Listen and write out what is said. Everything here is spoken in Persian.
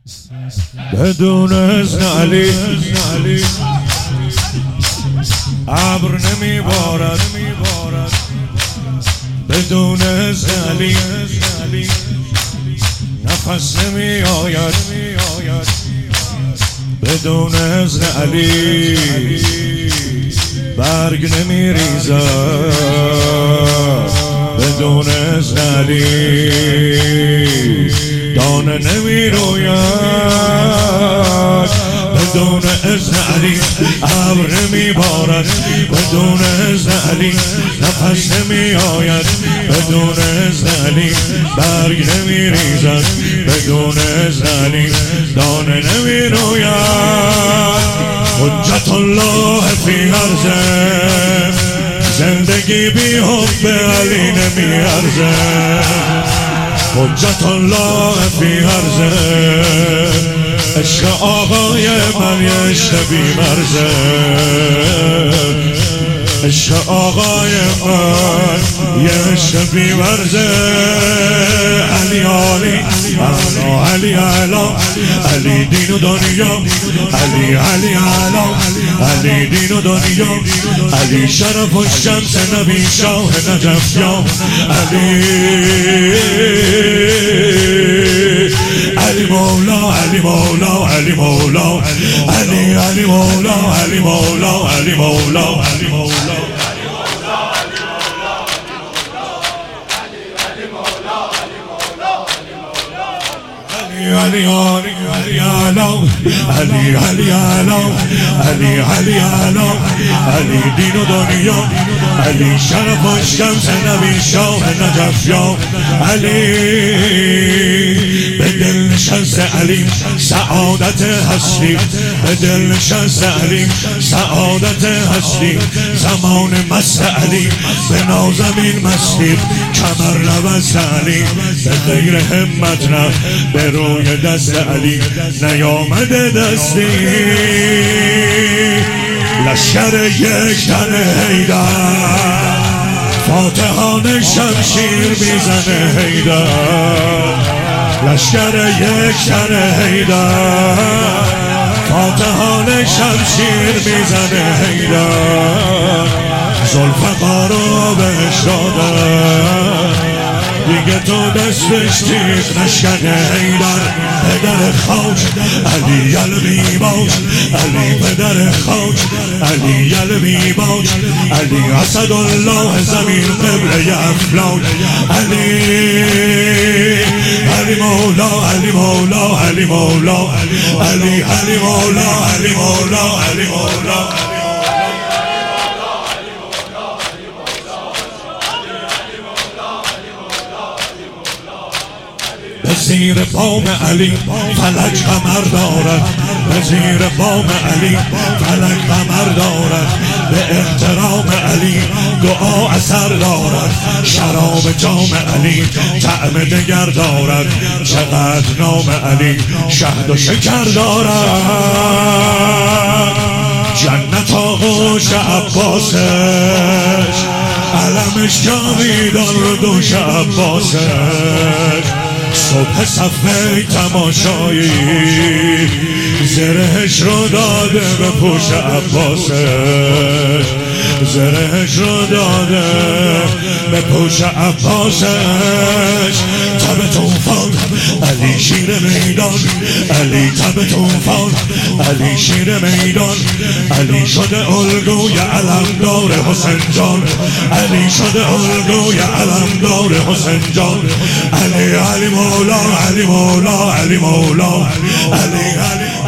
بدون اذن علی ابر نمیبارد، بدون اذن علی نفس نمیآید، بدون اذن علی برگ نمیریزد، بدون اذن علی دانه نمیروید، بدون اذن علی ابر نمیبارد، بدون اذن علی نفس نمیآید، بدون اذن علی برگ نمیریزد، بدون اذن علی دانه نمیروید. حجت الله فی ارضه، زندگی بی حب علی نمیارزه. حجت الله فی ارضه، عشق آقای من یه عشق بی مرزه، عشق آقای من یه عشق بی مرزه. علی علی علی علی علی دین و دنیا، علی علی علی علی دین و دنیا، علی شرف و شمس نبی شاه نجف یا علی، علی مولا علی مولا علی مولا علی علی مولا علی مولا علی مولا علی مولا علی علی علی علی علی علی علی علی دین و دنیا، علی شرف و شمس نبی شاه نجف یا علی. به دل نشست علی سعادت هستی، به دل نشست علی سعادت هستی. زمان مست علی به نازمین مستی، کمر نبست علی به غیر همت نه، به روی دست علی نیامده دستی. لشکر یک تن حیدر، فاتحان شمشیر میزنه حیدر. لشکر یک تن حیدر، فاتحان شمشیر میزنه حیدر. ذوالفقارو بهش دادن دیگه تو دستش تیغ نشکنه حیدر. پدر خاک علی علوی باش، علی پدر خاک علی علوی باش، علی اسد الله زمین قبله افلاک علی، علی مولا علی مولا علی مولا علی علی مولا علی مولا علی مولا. به زیر بام علی فلک قمر دارد، به زیر بام علی فلک قمر دارد. به احترام علی دعا اثر دارد، شراب جام علی طعم دگر دارد. چقدر نام علی شهد و شکر دارد. جنت آغوش عباسش، علمش جاویدان رو دوش عباسش. صبح صفحه تماشایی زرهش رو داده به پوش عباسش، زرهش رو داده به پوش عباسش. تب توفان علی شیر میدان، علی تب توفان علی شیر میدان. علی شده الگوی علمدار حسین جان، علی شده الگوی علمدار حسین جان. علی علی مولا علی مولا علی مولا علی علی